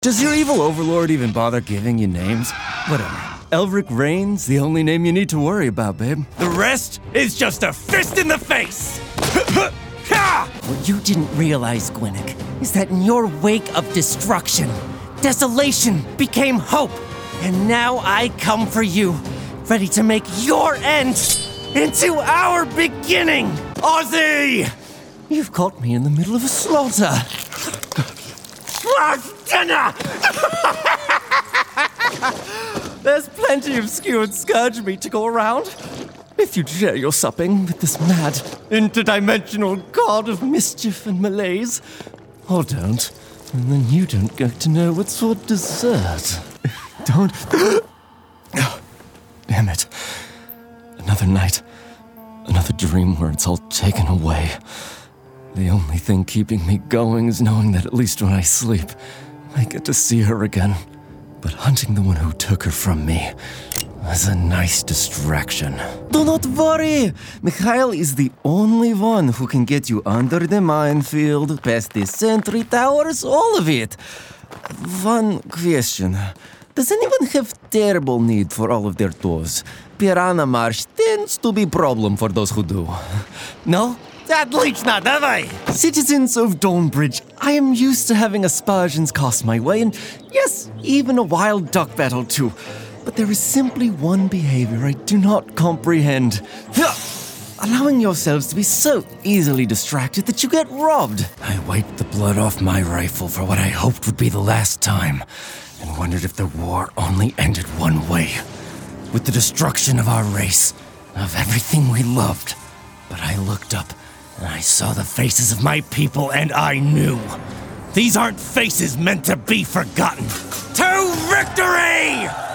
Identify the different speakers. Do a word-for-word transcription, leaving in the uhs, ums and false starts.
Speaker 1: Does your evil overlord even bother giving you names? Whatever. Elric Rain's the only name you need to worry about, babe. The rest is just a fist in the face!
Speaker 2: What you didn't realize, Gwyneth, is that in your wake of destruction, desolation became hope. And now I come for you, ready to make your end into our beginning!
Speaker 1: Ozzy! You've caught me in the middle of a slaughter. Last dinner! There's plenty of skewered scourge meat to go around. If you'd share your supping with this mad, interdimensional god of mischief and malaise. Or don't, and then you don't get to know what's for dessert. Don't... Damn it. Another night. Another dream where it's all taken away. The only thing keeping me going is knowing that at least when I sleep, I get to see her again. But hunting the one who took her from me was a nice distraction. Do not worry! Mikhail is the only one who can get you under the minefield, past the sentry towers, all of it. One question. Does anyone have terrible need for all of their tools? Piranha Marsh tends to be a problem for those who do. No? Отлично, давай! Citizens of Dawnbridge, I am used to having aspersions cast my way, and yes, even a wild duck battle too. But there is simply one behavior I do not comprehend. Allowing yourselves to be so easily distracted that you get robbed. I wiped the blood off my rifle for what I hoped would be the last time, and wondered if the war only ended one way. With the destruction of our race, of everything we loved. But I looked up, and I saw the faces of my people, and I knew. These aren't faces meant to be forgotten. To victory!